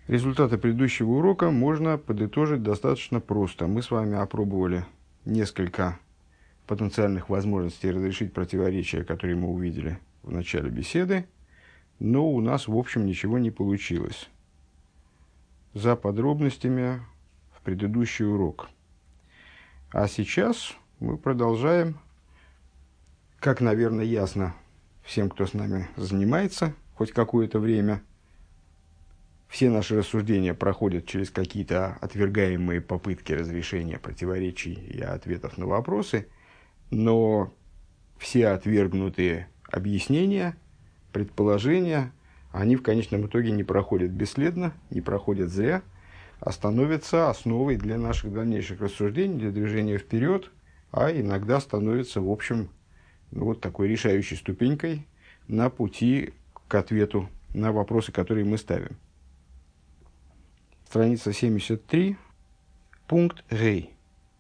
Результаты предыдущего урока можно подытожить достаточно просто. Мы с вами опробовали несколько потенциальных возможностей разрешить противоречия, которые мы увидели в начале беседы, но у нас, в общем, ничего не получилось. За подробностями в предыдущий урок. А сейчас мы продолжаем, как, наверное, ясно всем, кто с нами занимается хоть какое-то время. Все наши рассуждения проходят через какие-то отвергаемые попытки разрешения противоречий и ответов на вопросы, но все отвергнутые объяснения, предположения, они в конечном итоге не проходят бесследно, не проходят зря, а становятся основой для наших дальнейших рассуждений, для движения вперед, а иногда становятся, в общем, вот такой решающей ступенькой на пути к ответу на вопросы, которые мы ставим. Страница 73, пункт Гей.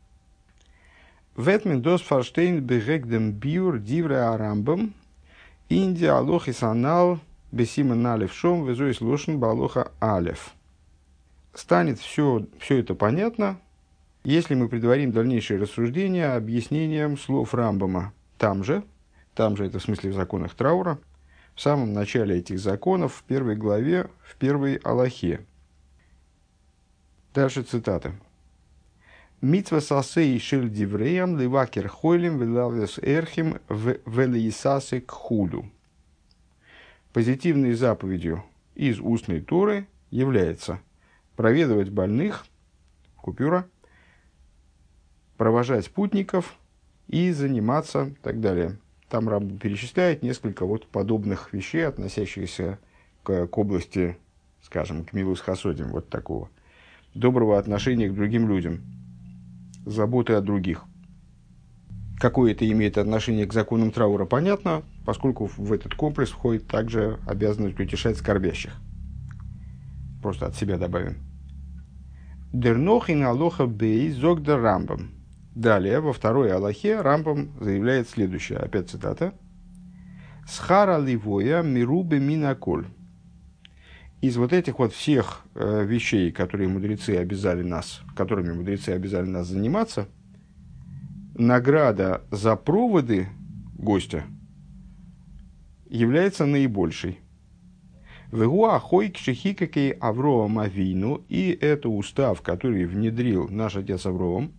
Ветмен дос фарштейн бегегдем биур дивре арамбам инди алохис анал бесимен алев шом везуис лошен балоха алев. Станет все это понятно, если мы предварим дальнейшие рассуждения объяснением слов Рамбама. Там же это в смысле в законах траура, в самом начале этих законов, в первой главе, в первой алахе. Дальше цитата. «Митва сасей шель дивреям ливакер хойлем велавес эрхим велиисасе кхуду». Позитивной заповедью из устной Торы является проведывать больных, купюра, провожать путников и заниматься, и так далее. Там Рамбам перечисляет несколько вот подобных вещей, относящихся к области, скажем, к милус хасодим, вот такого. Доброго отношения к другим людям, заботы о других. Какое это имеет отношение к законам траура, понятно, поскольку в этот комплекс входит также обязанность утешать скорбящих. Просто от себя добавим. Дернохин алоха бей зогда Рамбам. Далее, во второй алахе, Рамбам заявляет следующее, опять цитата. Схара ливоя мирубе минаколь. Из вот этих вот всех вещей, которыми мудрецы обязали нас заниматься, награда за проводы гостя является наибольшей. Вегуа хой кшихикакей Авроам Авину, и это устав, который внедрил наш отец Авроам.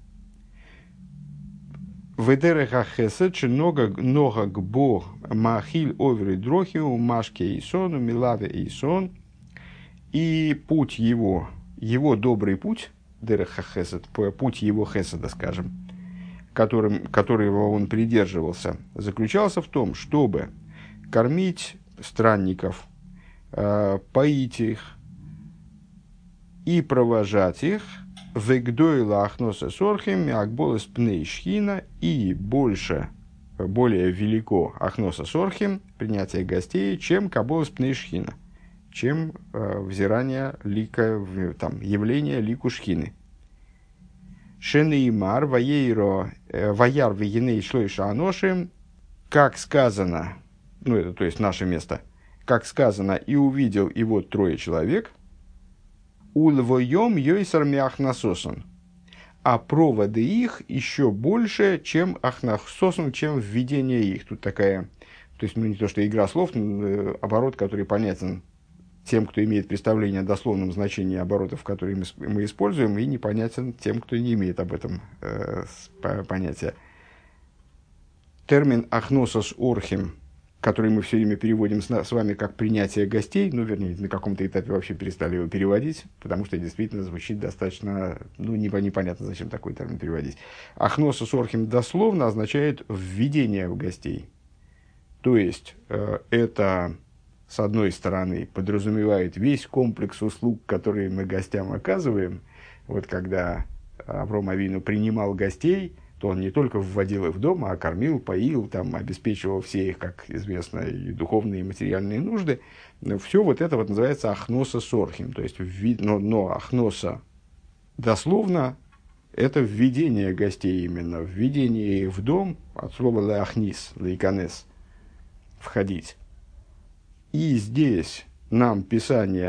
Ведереха хесед нога гбо махиль овери дрохиу машке исону милаве исон. И путь его добрый путь, дереха хесед, путь его хеседа, скажем, которого он придерживался, заключался в том, чтобы кормить странников, поить их и провожать их, вегдойла ахноса сорхим, акболес пней шхина, и более велико ахноса сорхим, принятие гостей, чем каболес пней шхина, чем взирание лика, явление лику шхины. Шенеймар ваейро ваяр вегеней шлойша аношим, как сказано, это то есть наше место, как сказано, и увидел и вот трое человек, улвоем йойсар мяхнасосан, а проводы их еще больше, чем ахнасосан, чем введение их. Тут такая, то есть не то что игра слов, оборот, который понятен тем, кто имеет представление о дословном значении оборотов, которые мы используем, и непонятен тем, кто не имеет об этом понятия. Термин «ахносос орхим», который мы все время переводим с вами как «принятие гостей», вернее, на каком-то этапе вообще перестали его переводить, потому что действительно звучит достаточно, непонятно, зачем такой термин переводить. «Ахносос орхим» дословно означает «введение в гостей». То есть, это... с одной стороны, подразумевает весь комплекс услуг, которые мы гостям оказываем. Вот когда Авром Авину принимал гостей, то он не только вводил их в дом, а кормил, поил, обеспечивал все их, как известно, и духовные, и материальные нужды. Но все вот это вот называется ахноса сорхим. То есть, но ахноса дословно это введение гостей именно, введение их в дом, от слова леахнис, лейканес, входить. И здесь нам Писание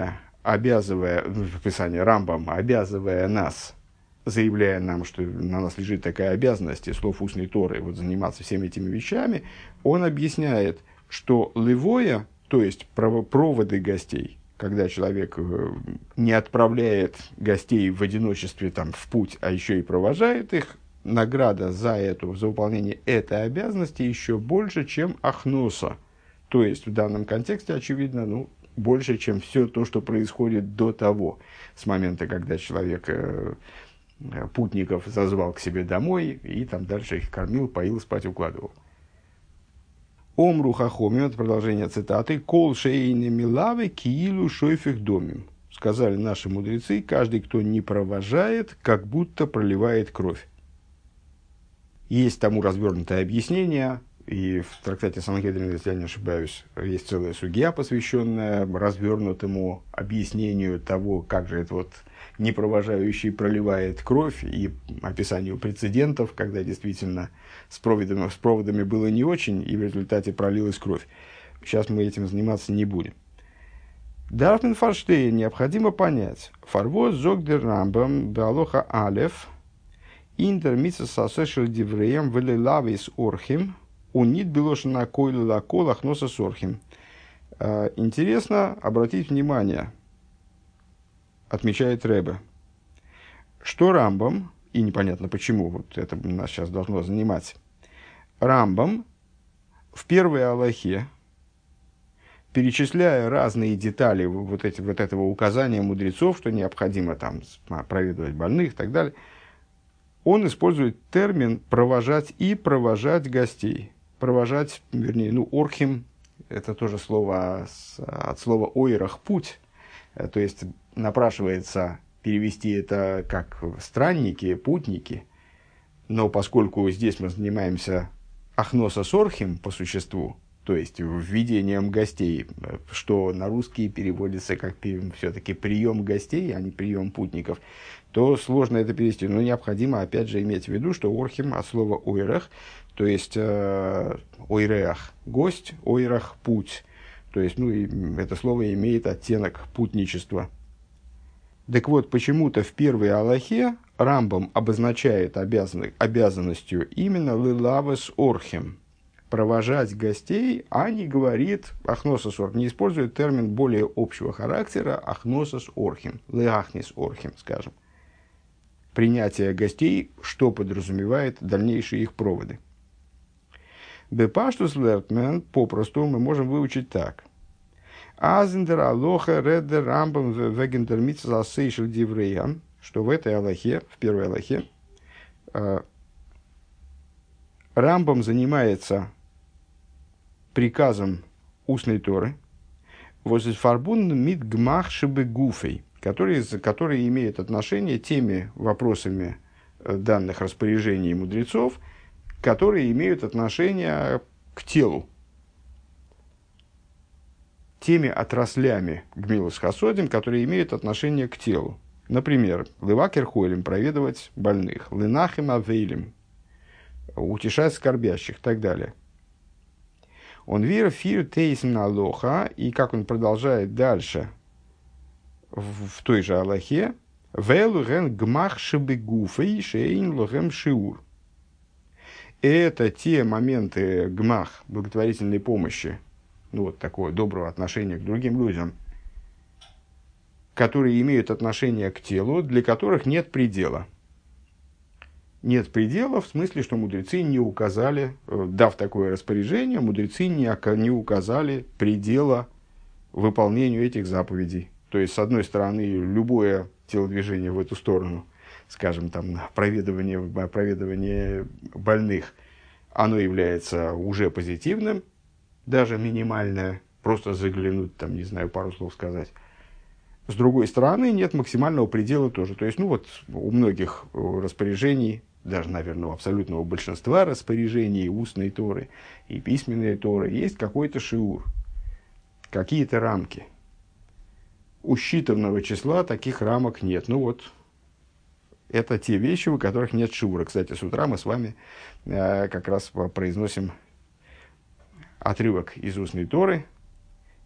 обязывая, в Писании Рамбам, обязывая нас, заявляя нам, что на нас лежит такая обязанность, из слов устной Торы, вот, заниматься всеми этими вещами, он объясняет, что левоя, то есть проводы гостей, когда человек не отправляет гостей в одиночестве там, в путь, а еще и провожает их, награда за выполнение этой обязанности еще больше, чем ахноса. То есть в данном контексте, очевидно, больше, чем все то, что происходит до того, с момента, когда человек путников зазвал к себе домой и там дальше их кормил, поил, спать укладывал. Омру хахомим, это продолжение цитаты, кол шейни милавы киилу шойфих домим. Сказали наши мудрецы, каждый, кто не провожает, как будто проливает кровь. Есть тому развернутое объяснение, и в трактате Сангедрин, если я не ошибаюсь, есть целая сугья, посвященная развернутому объяснению того, как же это непровожающий проливает кровь, и описанию прецедентов, когда действительно с проводами было не очень, и в результате пролилась кровь. Сейчас мы этим заниматься не будем. Дарфмен фарштейн необходимо понять. Фарвоз зогдер рамбам беалоха алеф индер митсас асешел дивреем велелавис орхим унит белошина койла лакол ахноса сорхим. Интересно обратить внимание, отмечает Ребе, что Рамбам, и непонятно почему, вот это нас сейчас должно занимать, Рамбам в первой алахе, перечисляя разные детали этого указания мудрецов, что необходимо там проведывать больных и так далее, он использует термин «провожать» и «провожать гостей». Провожать, вернее, орхим, это тоже слово от слова «ойрах» – «путь», то есть напрашивается перевести это как странники, путники, но поскольку здесь мы занимаемся ахноса сорхим по существу, то есть введением гостей, что на русский переводится как все-таки прием гостей, а не прием путников, то сложно это перевести. Но необходимо, опять же, иметь в виду, что орхим от слова ойрах, то есть ойреах – гость, ойрах – путь. То есть, это слово имеет оттенок путничества. Так вот, почему-то в первой алахе Рамбам обозначает обязанностью именно лилавес орхим – провожать гостей, а не говорит ахносос орхим, не использует термин более общего характера ахносос орхим, леахнис орхим, скажем. Принятие гостей, что подразумевает дальнейшие их проводы. Бепаштус лертмен, попросту мы можем выучить так. Азендер алоха редер рамбам вегендер митцва сейшел диврея, что в этой алахе, в первой алахе, Рамбам занимается приказом устной Торы, возфарбун мит гмах шебегуфей, которые имеют отношение теми вопросами данных распоряжений мудрецов, которые имеют отношение к телу, теми отраслями гмилус хасодим, которые имеют отношение к телу. Например, лывакер хойлем проведывать больных, лынахим авейлем утешать скорбящих и так далее. Он вир фир тейсн алоха, и как он продолжает дальше в той же алохе, вэлуген гмах шебегуфей шейн лохем шиур. Это те моменты гмах, благотворительной помощи, такое доброго отношения к другим людям, которые имеют отношение к телу, для которых нет предела. Нет предела в смысле, что мудрецы не указали, дав такое распоряжение, мудрецы не указали предела выполнению этих заповедей. То есть, с одной стороны, любое телодвижение в эту сторону, скажем, там, проведывание больных, оно является уже позитивным, даже минимальное, просто заглянуть, там, не знаю, пару слов сказать. С другой стороны, нет максимального предела тоже. То есть, у многих распоряжений, даже, наверное, у абсолютного большинства распоряжений устной Торы и письменной Торы есть какой-то шиур, какие-то рамки. У считанного числа таких рамок нет. Это те вещи, у которых нет шиура. Кстати, с утра мы с вами как раз произносим отрывок из устной Торы,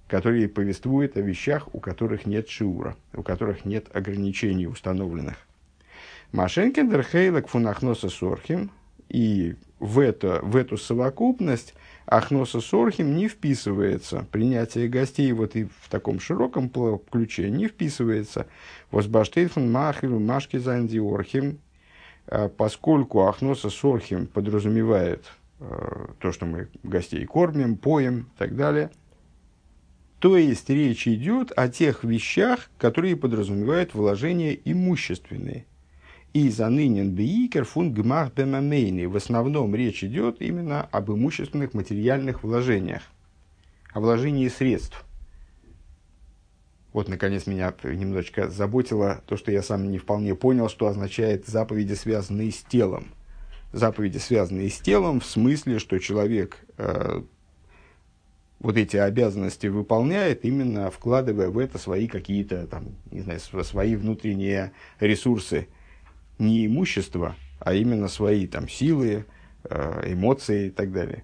который повествует о вещах, у которых нет шиура, у которых нет ограничений установленных. Машенкин дерхейлек фун ахноса сорхим, и в эту совокупность ахноса сорхим не вписывается, принятие гостей вот и в таком широком ключе не вписывается. Возбаштейт фун махилу машки занди орхим, поскольку ахноса сорхим подразумевает то, что мы гостей кормим, поем и так далее. То есть речь идет о тех вещах, которые подразумевают вложения имущественные. И за нынен биикер фун гмах бемамейни. В основном речь идет именно об имущественных материальных вложениях, о вложении средств. Вот, наконец, меня немножечко заботило то, что я сам не вполне понял, что означает заповеди, связанные с телом. Заповеди, связанные с телом, в смысле, что человек вот эти обязанности выполняет, именно вкладывая в это свои какие-то, там, не знаю, свои внутренние ресурсы. Не имущество, а именно свои там, силы, эмоции и так далее.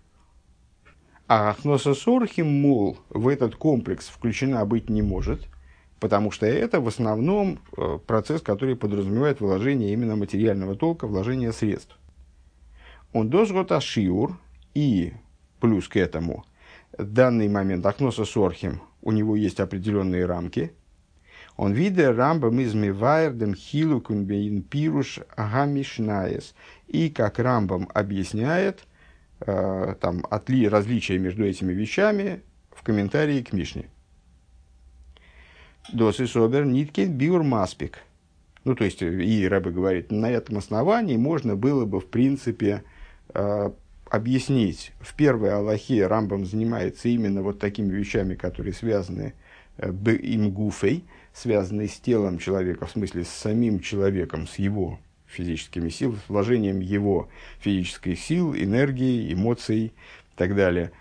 А ахноса сорхим, мол, в этот комплекс включена быть не может, потому что это в основном процесс, который подразумевает вложение именно материального толка, вложение средств. Он дожгот ашиур, и плюс к этому, в данный момент ахноса сорхим, у него есть определенные рамки. Он виде рамбам из мивайрдем хилукун бейн пируш гамишнаес. И как Рамбам объясняет там, различия между этими вещами в комментарии к Мишне. Досы собер ниткин биур маспик. Ну, то есть, и Рэбе говорит, на этом основании можно было бы, в принципе, объяснить. В первой алахе Рамбам занимается именно вот такими вещами, которые связаны им гуфей, связанные с телом человека, в смысле с самим человеком, с его физическими силами, с вложением его физических сил, энергии, эмоций и так далее.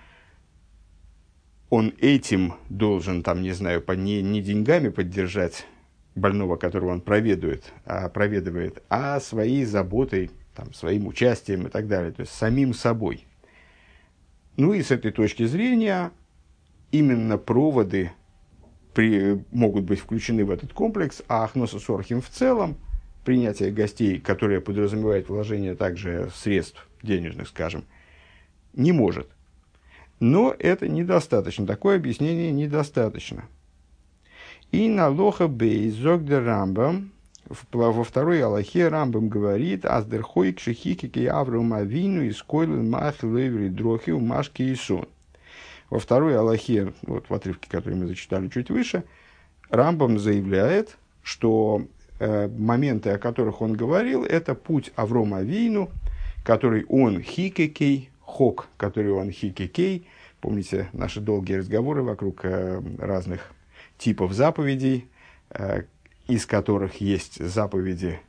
Он этим должен, там, не знаю, не деньгами поддержать больного, которого он проведывает, а своей заботой, там, своим участием и так далее, то есть самим собой. Ну и с этой точки зрения именно проводы могут быть включены в этот комплекс, а ахноса сорхим в целом, принятие гостей, которое подразумевает вложение также средств денежных, скажем, не может. Но это недостаточно, такое объяснение недостаточно. И на лоха бей зогде Рамбам, во второй алахе Рамбам говорит, аздерхой кшихикики Авраам Авину из койлен мах леври дрохи у машки и сон. Во второй алахе, вот в отрывке, который мы зачитали чуть выше, Рамбам заявляет, что моменты, о которых он говорил, это путь Аврома Авину, который он хикекей, хок, который он хикекей. Помните наши долгие разговоры вокруг разных типов заповедей, из которых есть заповеди,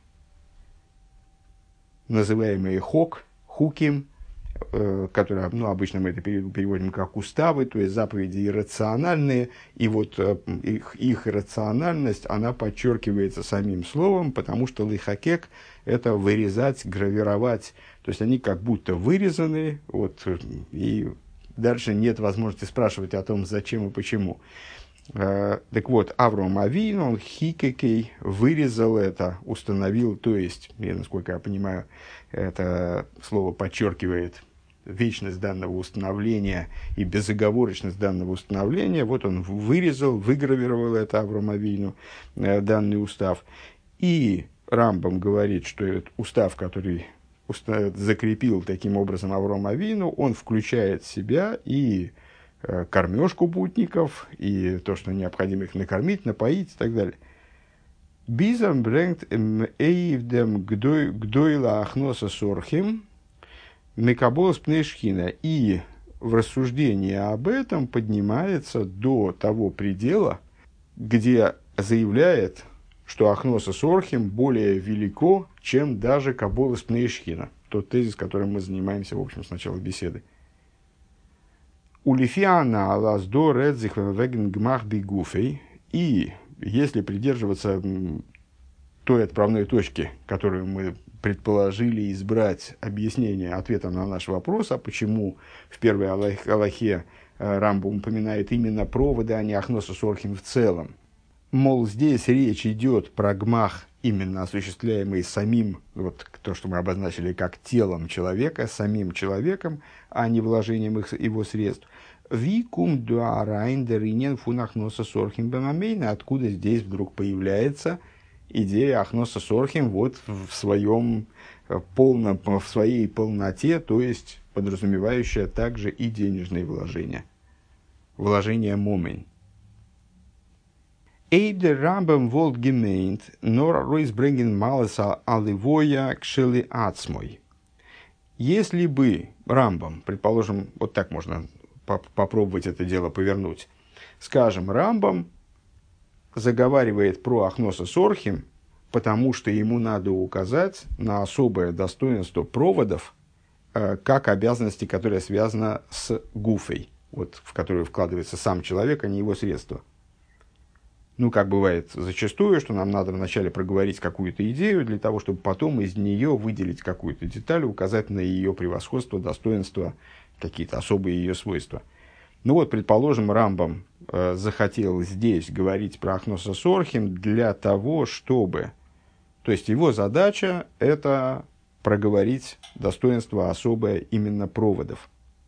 называемые хок, хуким, которые, ну, обычно мы это переводим как уставы, то есть заповеди иррациональные, и вот их рациональность, она подчеркивается самим словом, потому что лихакек – это вырезать, гравировать, то есть они как будто вырезаны, вот, и дальше нет возможности спрашивать о том, зачем и почему. Так вот, Авраам Авину, он хикекей, вырезал это, установил, то есть, насколько я понимаю, это слово подчеркивает вечность данного установления и безоговорочность данного установления. Вот он вырезал, выгравировал это Авраам Авину, данный устав. И Рамбам говорит, что этот устав, который закрепил таким образом Авраам Авину, он включает в себя и кормежку путников, и то, что необходимо их накормить, напоить и так далее. Бизам брэнгт эйвдем гдойла ахноса сорхим мекаболс пнешхина. И в рассуждении об этом поднимается до того предела, где заявляет, что ахноса сорхим более велико, чем даже каболос пнешхина. Тот тезис, которым мы занимаемся, в общем, с начала беседы. Улифиана лаздо редзих веген гмах бигуфей. И если придерживаться той отправной точки, которую мы предположили избрать объяснение ответа на наш вопрос, а почему в первой алахе Рамбам упоминает именно проводы, а не Ахноса Сорхим в целом. Мол, здесь речь идет про гмах, именно осуществляемый самим, вот то, что мы обозначили как телом человека, самим человеком, а не вложением его средств. Викум дуарайн деринен фун Ахноса Сорхим бемамейна. Откуда здесь вдруг появляется идея Ахноса Сорхим вот в своей полноте, то есть подразумевающая также и денежные вложения. Вложение момень. Эйбдер Рамбам волт гемейнт, нор ройсбренген малеса аливоя кшели ацмой. Если бы Рамбам, предположим, вот так можно попробовать это дело повернуть, скажем, Рамбам заговаривает про Ахноса Сорхим, потому что ему надо указать на особое достоинство проводов, как обязанности, которая связана с гуфой, вот, в которую вкладывается сам человек, а не его средства. Ну, как бывает зачастую, что нам надо вначале проговорить какую-то идею, для того, чтобы потом из нее выделить какую-то деталь, указать на ее превосходство, достоинство, какие-то особые ее свойства. Ну вот, предположим, Рамбам захотел здесь говорить про Ахноса Сорхим для того, чтобы... То есть, его задача – это проговорить достоинство особое именно проводов.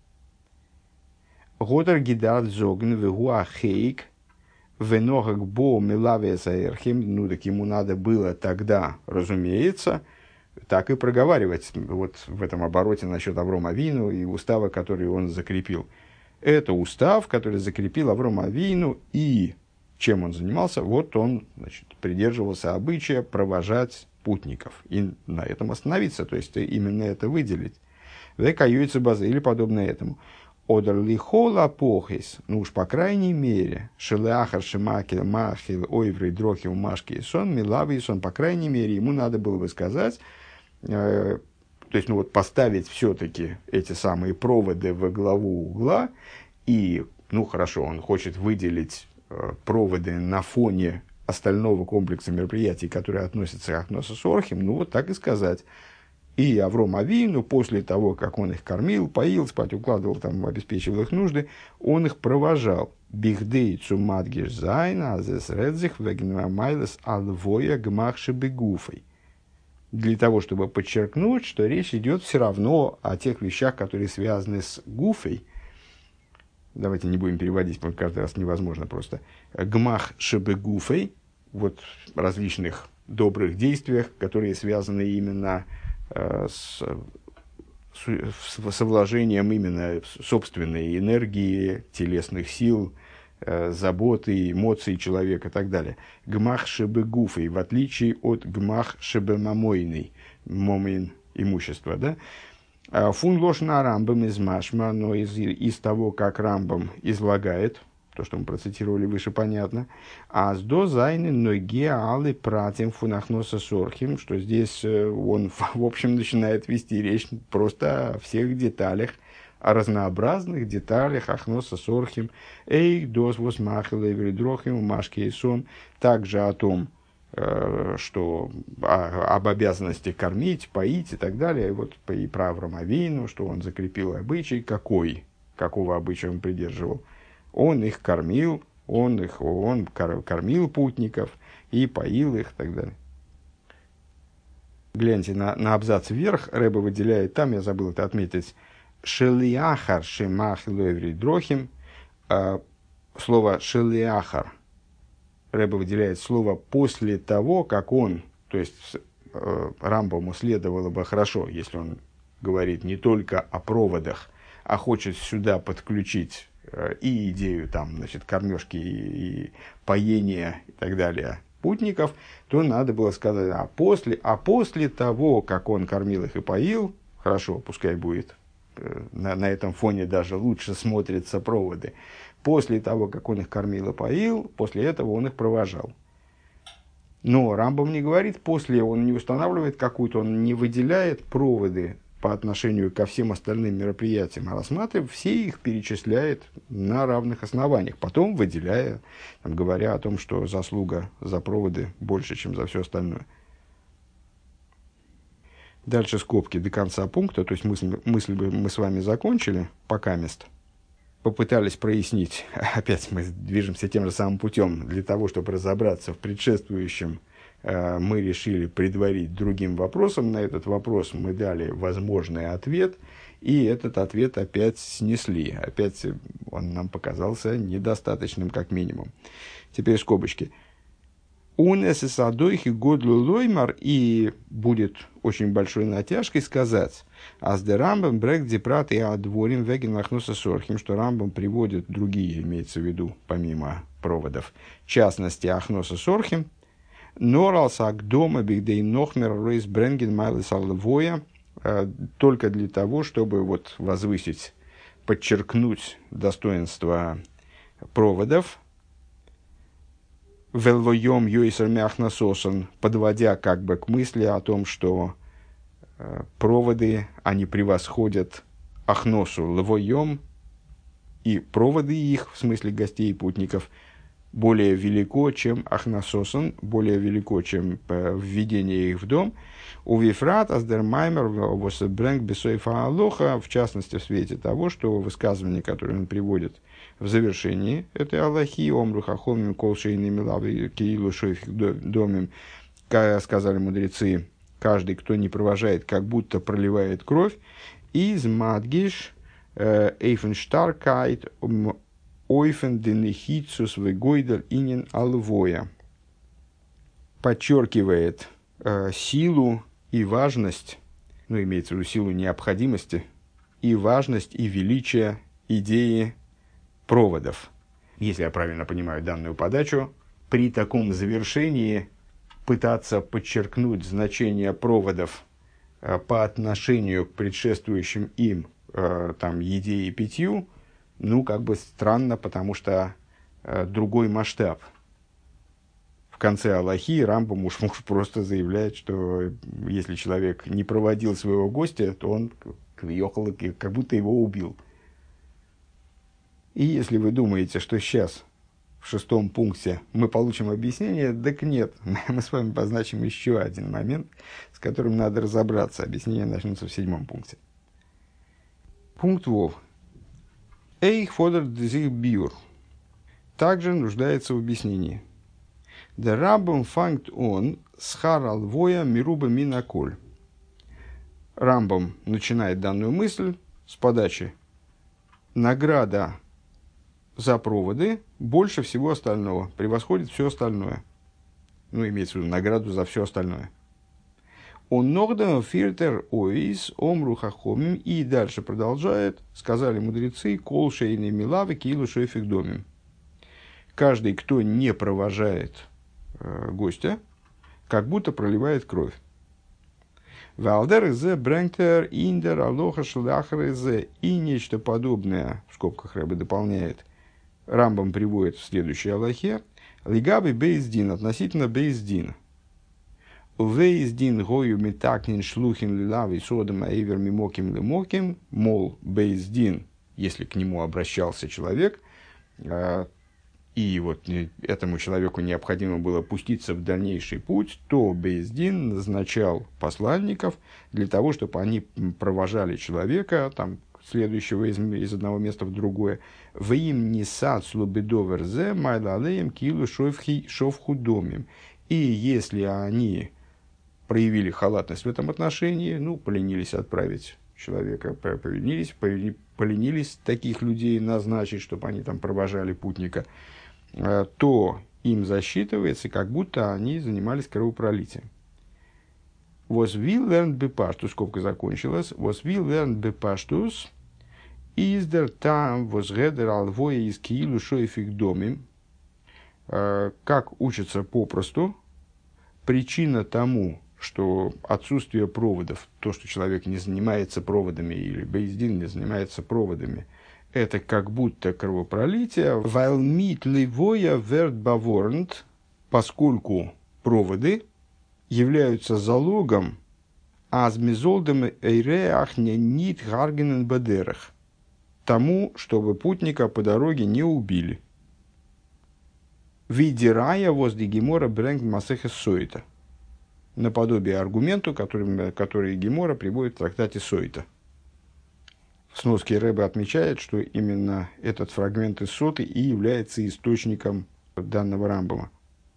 Годер гидат зогн вегуа хейк веногак бо милавеса эрхим. Ну, так ему надо было тогда, разумеется, так и проговаривать вот в этом обороте насчет Аврома Авину и устава, который он закрепил. Это устав, который закрепил Авром Авину, и чем он занимался? Вот он, значит, придерживался обычая провожать путников и на этом остановиться, то есть именно это выделить. Векаюйца базы или подобное этому. Одерлихола похис, ну уж по крайней мере, шелеахар шимакель махил ойврей дрохил машки сон милавый сон, по крайней мере, ему надо было бы сказать, то есть, ну вот поставить все-таки эти самые проводы во главу угла, и, ну хорошо, он хочет выделить проводы на фоне остального комплекса мероприятий, которые относятся к Ахносу Сорхим, ну вот так и сказать. И Авром Авину, после того, как он их кормил, поил, спать укладывал, там, обеспечивал их нужды, он их провожал. Бихдей цумадгиш зайна, азес редзих, вегнамайлес алвоя гмахши бегуфой. Для того, чтобы подчеркнуть, что речь идет все равно о тех вещах, которые связаны с гуфой. Давайте не будем переводить, потому что каждый раз невозможно просто. Гмах шебегуфой, вот различных добрых действиях, которые связаны именно со вложением именно собственной энергии, телесных сил, заботы, эмоций человека и так далее. Гмах шебегуфой, в отличие от гмах шебемамойный, момин имущества, да? Фун лошна Рамбам из Машма, но из того, как Рамбам излагает, то, что мы процитировали выше, понятно. А с до зайны ноги алы пратим фунахноса сорхим, что здесь он, в общем, начинает вести речь просто о всех деталях, о разнообразных деталях Ахноса Сорхим, эй, дос восмахил эвридрохим, машки и сон, также о том, что об обязанности кормить, поить и так далее, вот и про Аврома Авину, что он закрепил обычай, какого обычая он придерживал. Он их кормил, он кормил путников и поил их и так далее. Гляньте на абзац вверх, Рэбе выделяет, там я забыл это отметить, шелиахар шемах леври дрохим, слово шелиахар, Рэбе выделяет слово после того, как он, то есть Рамбаму следовало бы хорошо, если он говорит не только о проводах, а хочет сюда подключить и идею там, значит, кормежки и поения и так далее путников, то надо было сказать, а после того, как он кормил их и поил, хорошо, пускай будет, на этом фоне даже лучше смотрятся проводы, после того, как он их кормил и поил, после этого он их провожал. Но Рамбам не говорит, после он не устанавливает какую-то, он не выделяет проводы по отношению ко всем остальным мероприятиям, а рассматривая, все их перечисляет на равных основаниях, потом выделяя, там, говоря о том, что заслуга за проводы больше, чем за все остальное. Дальше скобки до конца пункта, то есть мысль бы мы с вами закончили, пока мест. попытались прояснить, опять мы движемся тем же самым путем, для того, чтобы разобраться в предшествующем, мы решили предварить другим вопросом. На этот вопрос мы дали возможный ответ, и этот ответ опять снесли. Опять он нам показался недостаточным, как минимум. Теперь скобочки. «Унесесадойхи годлу лоймар», и будет очень большой натяжкой сказать, «Аз де рамбам брэк дипрат и адворим веген лахнуса сорхим», что Рамбам приводит другие, имеется в виду, помимо проводов, в частности, ахноса сорхим, «Норалс агдома бигдей нохмер рейс бренген майлес аллвоя», только для того, чтобы вот возвысить, подчеркнуть достоинство проводов, «Велвоем юисер мяхнасосан», подводя как бы к мысли о том, что проводы, они превосходят ахносу, лвоем, и проводы их, в смысле гостей и путников, более велико, чем ахнасосан, более велико, чем введение их в дом. У Вифрат аздермаймер восбрэнг бесойфа алоха, в частности, в свете того, что высказывание, которое он приводит в завершении этой аллахи, омру хахомим колшейны милавы киилу шойфик домим, сказали мудрецы, каждый, кто не провожает, как будто проливает кровь, из мадгиш эйфенштаркайт ойфен денехитсус вегойдер инин алвоя, подчеркивает силу и важность, ну, имеется в виду силу необходимости, и важность, и величие идеи проводов. Если я правильно понимаю данную подачу, при таком завершении пытаться подчеркнуть значение проводов по отношению к предшествующим им там, еде и питью, ну, как бы странно, потому что другой масштаб. В конце аллахи Рамбам уж просто заявляет, что если человек не проводил своего гостя, то он как будто его убил. И если вы думаете, что сейчас, в 6-м пункте, мы получим объяснение, так нет, мы с вами позначим еще один момент, с которым надо разобраться. Объяснение начнется в 7-м пункте. Пункт Вов. Эйх фодер дезих биур также нуждается в объяснении. Der Рамбам фанgt он схар алвоя мируба минаколь. Рамбам начинает данную мысль с подачи. Награда за проводы больше всего остального, превосходит все остальное. Ну, имеется в виду награду за все остальное. Он норден фильтр оис омру хахомим, и дальше продолжает, сказали мудрецы, кол шейный милавы килу шойфик домим. Каждый, кто не провожает гостя, как будто проливает кровь. Валдер зе брэнктер индер алоха шлахар зе, и нечто подобное, в скобках Рэбе дополняет, Рамбам приводит в следующей алахе, лигабы бейздин, относительно бейздина. Вейздин гою метакнин шлухин лилавы содом аивер мимоким лимоким, мол, бейздин, если к нему обращался человек, и вот этому человеку необходимо было пуститься в дальнейший путь, то бейздин назначал посланников для того, чтобы они провожали человека, там, следующего из одного места в другое. В им не сад слубедоверзе майлалеем килу шовхудомим. И если они проявили халатность в этом отношении, ну, поленились отправить человека, поленились таких людей назначить, чтобы они там провожали путника, то им засчитывается, как будто они занимались кровопролитием. Was we learned bepashtus, скобка закончилась, was we learned bepashtus, is there time was редер алвоя из киилу шойфик домим. Как учится попросту, причина тому, что отсутствие проводов, то, что человек не занимается проводами, или бейздин не занимается проводами, это как будто кровопролитие, weil mit ливоя wird bewarnt, поскольку проводы являются залогом аз мизолдем эйреах нит гаргенен бадерах, тому, чтобы путника по дороге не убили. Видирая возле Гемора брэнг масехес сойта, наподобие аргументу, который Гемора приводит в трактате Сойта. В сноске Рэбе отмечает, что именно этот фрагмент из Соты и является источником данного Рамбама.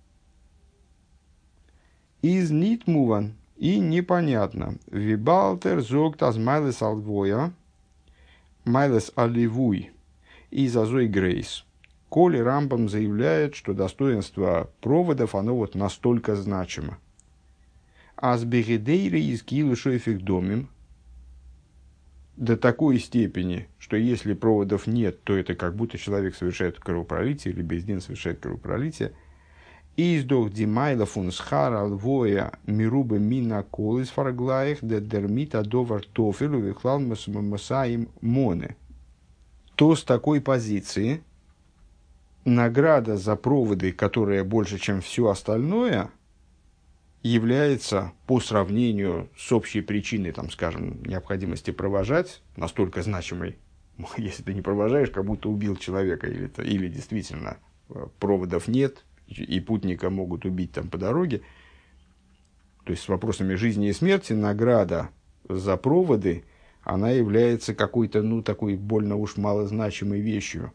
Из нитмуван и непонятно. Вибалтер зогт аз майлес алдвоя, майлес аливуй и зазой грейс. Коли Рамбам заявляет, что достоинство проводов, оно вот настолько значимо. Аз бегедейре из килу шоефик домим, до такой степени, что если проводов нет, то это как будто человек совершает кровопролитие, или бездин совершает кровопролитие. Издох димайла фун схара лвоя мирубе мина колис фарглаих де дермита довар тофелю вихлал масаим моне. То с такой позиции награда за проводы, которая больше, чем все остальное, является по сравнению с общей причиной, там, скажем, необходимости провожать, настолько значимой. Если ты не провожаешь, как будто убил человека, или действительно проводов нет, и путника могут убить там по дороге. То есть с вопросами жизни и смерти награда за проводы, она является какой-то, ну, такой больно уж малозначимой вещью.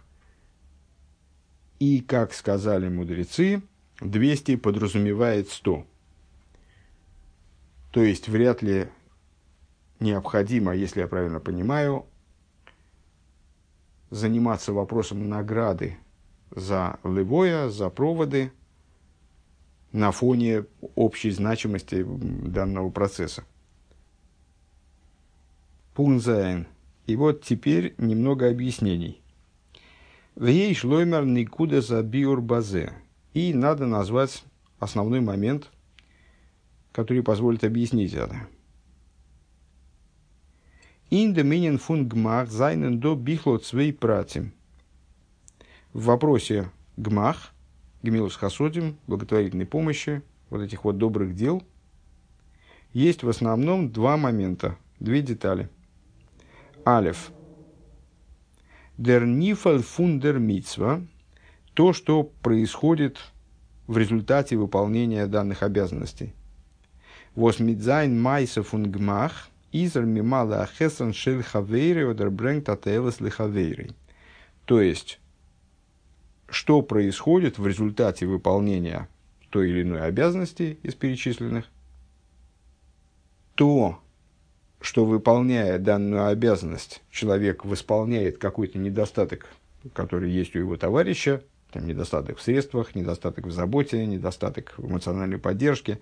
И, как сказали мудрецы, 200 подразумевает 100. То есть, вряд ли необходимо, если я правильно понимаю, заниматься вопросом награды за левоя, за проводы на фоне общей значимости данного процесса. Пунзайн. И вот теперь немного объяснений. Вей шлоймер никуда за биур базе. И надо назвать основной момент, который позволит объяснить это. In the meaning von Gmach seinen do bichlot свей пратим. В вопросе Гмах, Гмилус Хасодим, благотворительной помощи, вот этих вот добрых дел, есть в основном два момента, две детали. Алеф. Der Nifal fun der Mitzwa, то, что происходит в результате выполнения данных обязанностей. Was mit sein Meise fun Gmach, изер мимала ахесан шель хавейри одер брэнгт ателес ли хавейри. То есть, что происходит в результате выполнения той или иной обязанности из перечисленных, то, что, выполняя данную обязанность, человек восполняет какой-то недостаток, который есть у его товарища, там, недостаток в средствах, недостаток в заботе, недостаток в эмоциональной поддержке,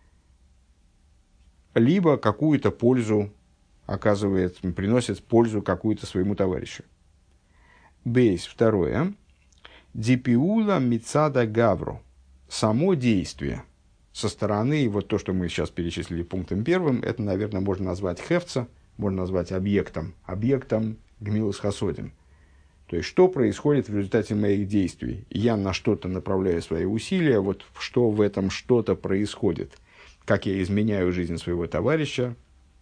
либо какую-то пользу оказывает, приносит пользу какую-то своему товарищу. Бейс, второе. Дипиула мицада гавру. Само действие со стороны, вот то, что мы сейчас перечислили пунктом первым, это, наверное, можно назвать хефца, можно назвать объектом гмилус хасодим. То есть, что происходит в результате моих действий? Я на что-то направляю свои усилия, вот что в этом что-то происходит. Как я изменяю жизнь своего товарища.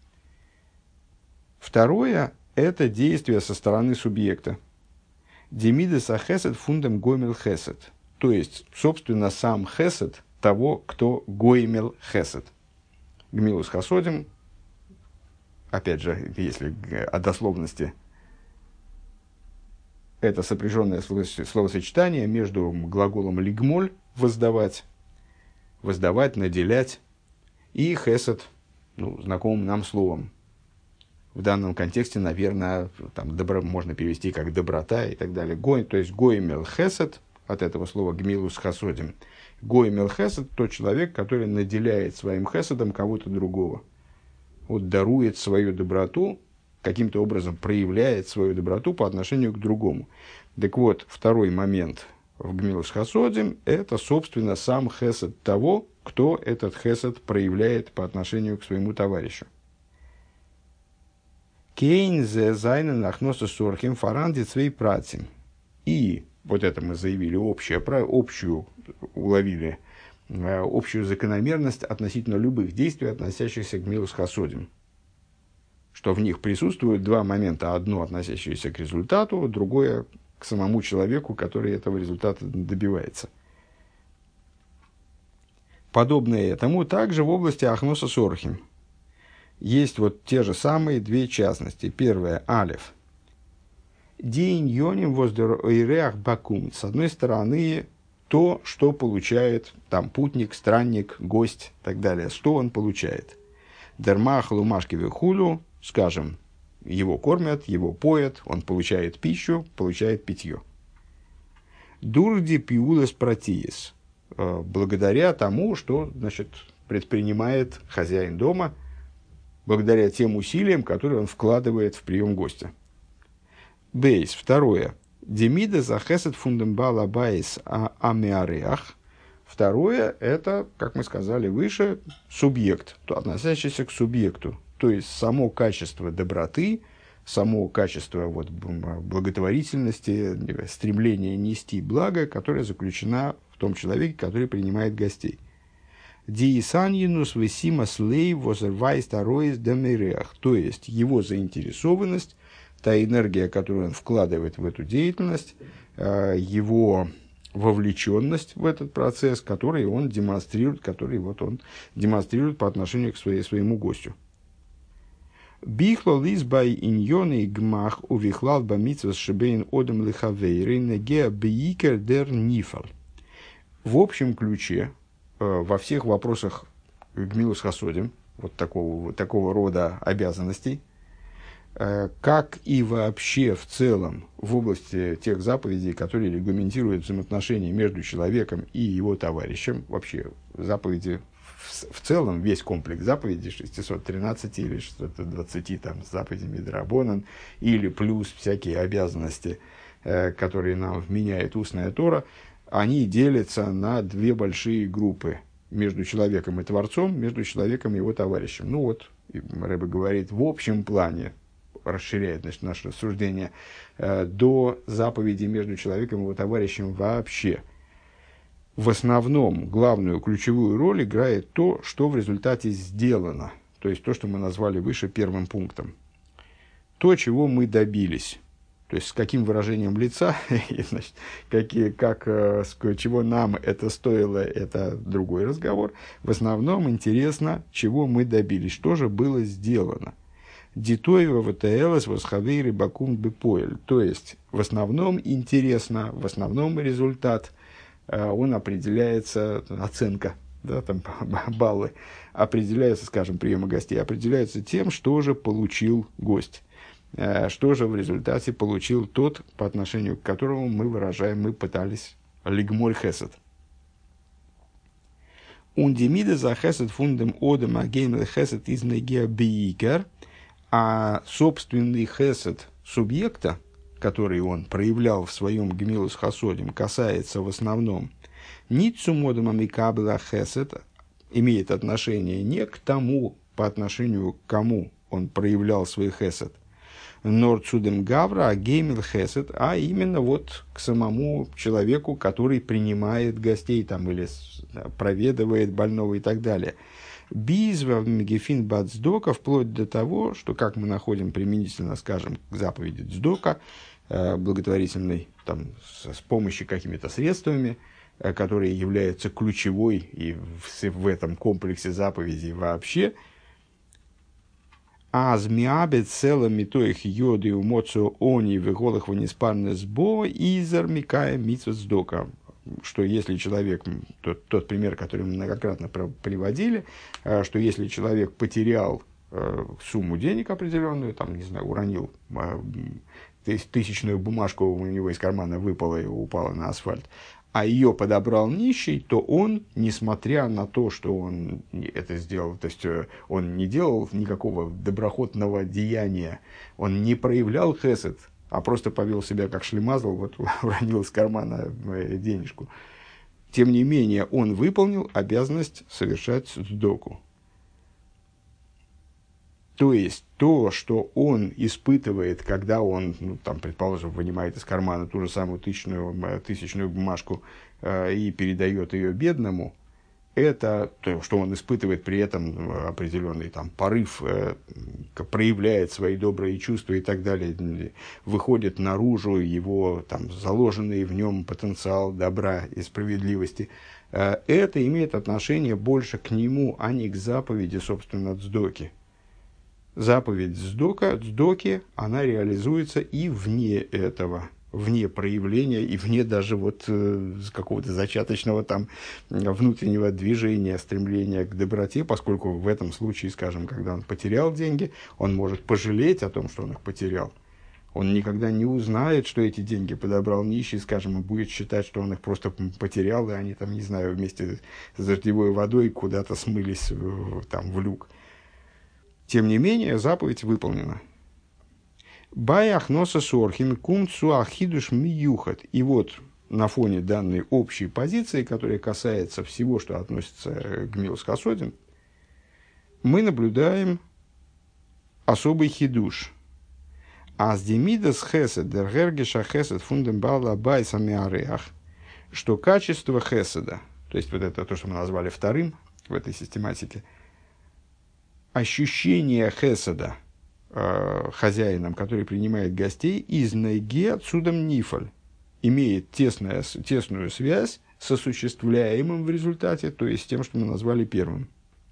Второе – это действие со стороны субъекта. Демидес ахесед фундам гоймел хесед. То есть, собственно, сам хесед того, кто гоймел хесед. Гмилус хасодим, опять же, если о дословности, это сопряженное словосочетание между глаголом лигмоль – воздавать, наделять, и хесед, знакомым нам словом. В данном контексте, наверное, там, можно перевести как доброта и так далее. То есть гоймел хесед, от этого слова гмилус хасодим. Гоймел хесед – тот человек, который наделяет своим хеседом кого-то другого. Вот дарует свою доброту, каким-то образом проявляет свою доброту по отношению к другому. Так вот, второй момент в гмилус хасодим – это, собственно, сам хесед того, кто этот хесед проявляет по отношению к своему товарищу. Кейнзе зайнен ахноса сорхим фаранди цвей пратим. И вот это мы заявили, уловили общую закономерность относительно любых действий, относящихся к гмилус хасодим. Что в них присутствуют два момента. Одно, относящееся к результату, другое к самому человеку, который этого результата добивается. Подобное этому также в области ахноса сорхим. Есть вот те же самые две частности. Первое – алеф. Дииньоним воздер бакум. С одной стороны, то, что получает там путник, странник, гость и так далее. Что он получает? Дермах лумашки вехулю, скажем, его кормят, его поят, он получает пищу, получает питье. Дурди пиулес протиес. Благодаря тому, что, значит, предпринимает хозяин дома, благодаря тем усилиям, которые он вкладывает в прием гостя. Бейс. Второе. Демида захесет фундамбала байс амиареах. Второе, это, как мы сказали выше, субъект, относящийся к субъекту. То есть, само качество доброты, само качество благотворительности, стремление нести благо, которое заключено в том человеке, который принимает гостей. Диисаньинус весимас лей возервайс тароис демиреах. То есть, его заинтересованность, та энергия, которую он вкладывает в эту деятельность, его вовлеченность в этот процесс, который он демонстрирует, по отношению к своему гостю. Бихло лизбай иньоны гмах увихлал бамитсвас шебейн одам лихавейры негеа бейкер дер нифал. В общем ключе, во всех вопросах гмилус хасодим, вот такого рода обязанностей, как и вообще в целом в области тех заповедей, которые регламентируют взаимоотношения между человеком и его товарищем, вообще заповеди в целом, весь комплекс заповедей, 613 или 620 там, заповедей Мидрабонан, или плюс всякие обязанности, которые нам вменяет устная Тора, они делятся на две большие группы: между человеком и Творцом, между человеком и его товарищем. Ну вот, Рэбе говорит, в общем плане, расширяет, значит, наше рассуждение до заповедей между человеком и его товарищем вообще. В основном главную ключевую роль играет то, что в результате сделано, то есть то, что мы назвали выше первым пунктом. То, чего мы добились. То есть с каким выражением лица, значит, чего нам это стоило, это другой разговор. В основном интересно, чего мы добились, что же было сделано. Дитоева ВТЛС восхавейры бакум бепоэль. То есть, в основном интересно, в основном результат, он определяется, оценка, да, там, баллы, определяется, скажем, приема гостей, определяется тем, что же получил гость. Что же в результате получил тот, по отношению к которому мы пытались лигмоль хесед. Ундемида за хесед фундем одем агеймел хесед из негеа биикер. А собственный хесед субъекта, который он проявлял в своем гмилус хасодим, касается в основном ницу модом амикабла хесед, имеет отношение не к тому, по отношению к кому он проявлял свой хесед, норцудем гавра агеймел хесед, а именно вот к самому человеку, который принимает гостей там, или проведывает больного и так далее. Бизва мегефин бацдока, вплоть до того, что, как мы находим применительно, скажем, к заповеди цдока, благотворительной, там, с помощью какими-то средствами, которые являются ключевой и в этом комплексе заповедей вообще. Азмиабет целыми то их йоды умоцу они в голых ваниспарны сбо изер микая митсва цдока. Что если человек, тот пример, который мы многократно приводили, что если человек потерял сумму денег определенную, там, не знаю, уронил тысячную бумажку, у него из кармана выпала и упала на асфальт, а ее подобрал нищий, то он, несмотря на то, что он это сделал, то есть он не делал никакого доброхотного деяния, он не проявлял хесед, а просто повел себя как шлемазл, вот уронил из кармана денежку. Тем не менее, он выполнил обязанность совершать цдоку. То есть, то, что он испытывает, когда он, ну, там, предположим, вынимает из кармана ту же самую тысячную бумажку и передает ее бедному, это то, что он испытывает при этом определенный там, порыв, проявляет свои добрые чувства и так далее, выходит наружу его там, заложенный в нем потенциал добра и справедливости. Это имеет отношение больше к нему, а не к заповеди, собственно, цдоки. заповедь цдоки, она реализуется и вне этого, вне проявления и вне даже вот какого-то зачаточного там внутреннего движения, стремления к доброте, поскольку в этом случае, скажем, когда он потерял деньги, он может пожалеть о том, что он их потерял. Он никогда не узнает, что эти деньги подобрал нищий, скажем, и будет считать, что он их просто потерял, и они там, не знаю, вместе с дождевой водой куда-то смылись там в люк. Тем не менее, заповедь выполнена. Баях носа сорхин кумцу ахидуш миюхат. И вот на фоне данной общей позиции, которая касается всего, что относится к Милус Хасодим, мы наблюдаем особый хидуш. Аздемидас хесед, дергергеша хесед фундамбала байсами ареах, что качество хеседа, то есть вот это то, что мы назвали вторым в этой систематике, ощущение хеседа хозяином, который принимает гостей, из нейге отсюдом нифаль, имеет тесную связь с осуществляемым в результате, то есть тем, что мы назвали первым.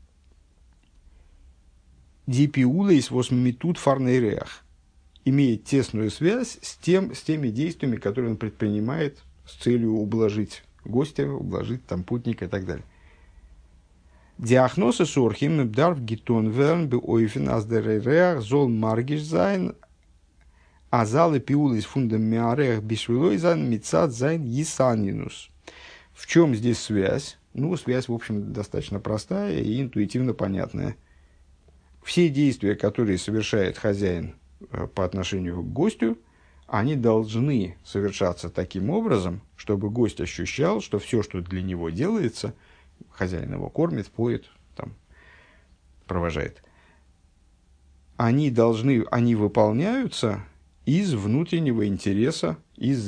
Дипиулейс восмитут фарнейреах, имеет тесную связь с теми действиями, которые он предпринимает с целью ублажить гостя, ублажить там путника и так далее. Диахноса сорхим дарф гитон верн бы ойфен аздерреах зол маргиш зайн азалы пиулис фундам миареах бишвилой зайн мицад зайн есанинус. В чем здесь связь? Ну, связь, в общем, достаточно простая и интуитивно понятная. Все действия, которые совершает хозяин по отношению к гостю, они должны совершаться таким образом, чтобы гость ощущал, что все, что для него делается, хозяин его кормит, поет, там, провожает, они выполняются из внутреннего интереса, из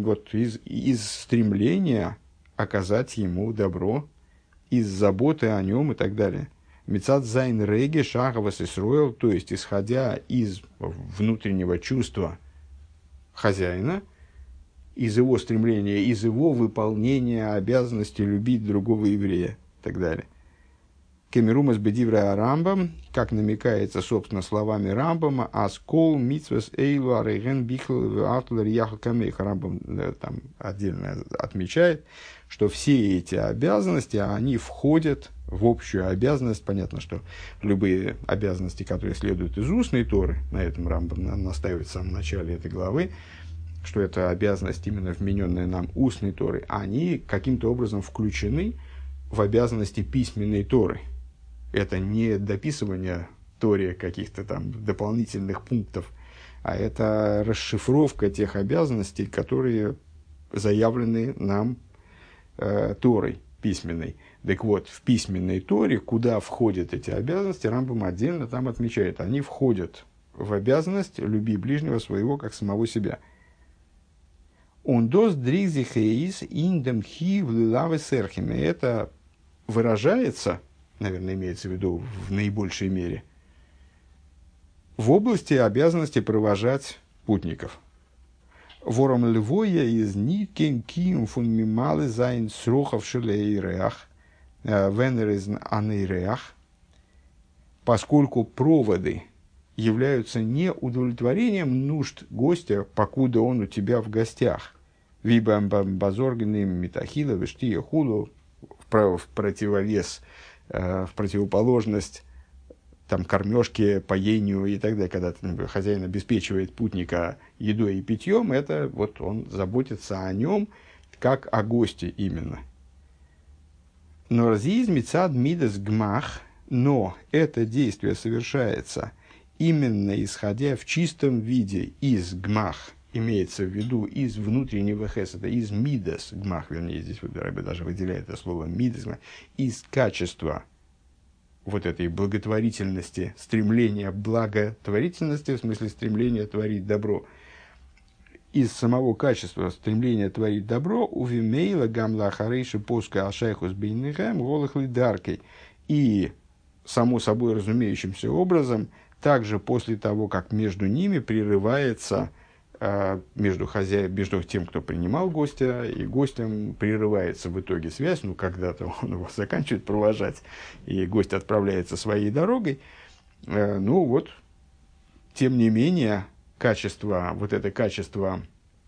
стремления оказать ему добро, из заботы о нем и так далее. Мицад зайн реге шахавас исроил, то есть исходя из внутреннего чувства хозяина, из его стремления, из его выполнения обязанности любить другого еврея и так далее. Кемерумас бедивра Рамбам, как намекается, собственно, словами Рамбама, аскол митсвес эйлу арейген бихл атлер яха камейха. Рамбам там отдельно отмечает, что все эти обязанности, они входят в общую обязанность. Понятно, что любые обязанности, которые следуют из устной Торы, на этом Рамбам настаивает в самом начале этой главы, что это обязанность, именно вмененная нам устной Торы, они каким-то образом включены в обязанности письменной Торы. Это не дописывание Торе каких-то там дополнительных пунктов, а это расшифровка тех обязанностей, которые заявлены нам Торой письменной. Так вот, в письменной Торе, куда входят эти обязанности, Рамбам отдельно там отмечает, они входят в обязанность «люби ближнего своего, как самого себя». Он дос дригзи хейс индем хи в лилаве серхиме. Это выражается, наверное, имеется в виду в наибольшей мере, в области обязанности провожать путников. Вором львоя из ниткен киум фун мималы зайн срохов шелейреах, венер из анейреах, поскольку проводы являются не удовлетворением нужд гостя, покуда он у тебя в гостях. Вибам базоргиным митахила вештия хулу, в противовес, в противоположность там, кормежке, поению и так далее, когда хозяин обеспечивает путника едой и питьем, это вот он заботится о нем, как о госте именно. Но разъизд мицад мидас гмах, но это действие совершается именно исходя в чистом виде из гмах, имеется в виду из внутреннего хеседа, из мидас гмах, вернее, здесь Рабби даже выделяет это слово мидас, из качества вот этой благотворительности, стремления благотворительности, в смысле стремления творить добро, из самого качества стремления творить добро, увимейла гамла харейши поска ашайхус бейнихем голых лидаркой, и само собой разумеющимся образом, также после того, как между ними прерывается, между тем, кто принимал гостя, и гостем прерывается в итоге связь, ну, когда-то он его заканчивает провожать, и гость отправляется своей дорогой, ну, вот, тем не менее, вот это качество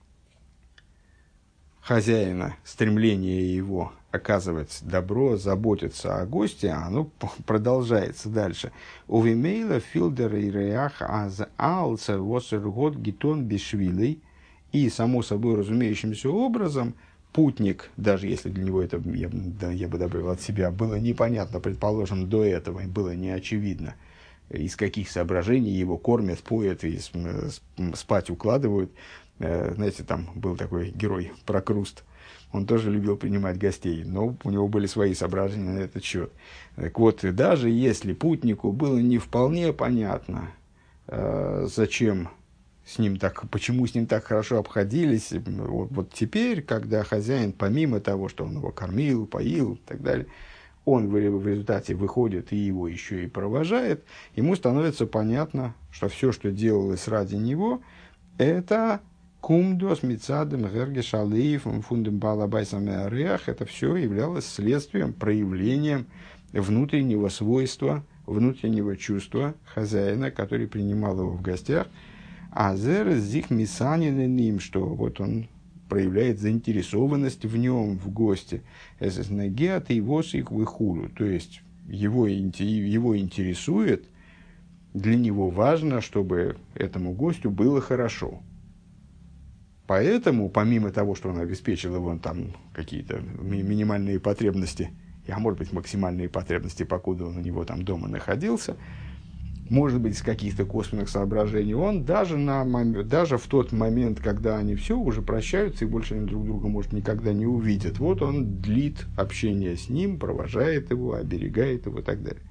хозяина, стремление его оказывать добро, заботиться о госте, оно продолжается дальше. Увимейла филдер и реах аз алца восергот гитон бешвилей. И, само собой разумеющимся образом, путник, даже если для него это, я бы добавил от себя, было непонятно, предположим, до этого, было не очевидно, из каких соображений его кормят, поят и спать укладывают. Знаете, там был такой герой Прокруст, он тоже любил принимать гостей, но у него были свои соображения на этот счет. Так вот, даже если путнику было не вполне понятно, зачем с ним так, почему с ним так хорошо обходились, вот теперь, когда хозяин, помимо того, что он его кормил, поил и так далее, он в результате выходит и его еще и провожает, ему становится понятно, что все, что делалось ради него, это кумдос мицадем гергеш алеев фундем балабайсам ареах, это все являлось следствием, проявлением внутреннего свойства, внутреннего чувства хозяина, который принимал его в гостях, а зер зих мисанин, что вот он проявляет заинтересованность в нем, в госте. То есть его интересует, для него важно, чтобы этому гостю было хорошо. Поэтому, помимо того, что он обеспечил его там какие-то минимальные потребности, а может быть максимальные потребности, покуда он у него там дома находился, может быть, из каких-то косвенных соображений, он даже в тот момент, когда они все уже прощаются и больше они друг друга, может, никогда не увидят, вот он длит общение с ним, провожает его, оберегает его и так далее.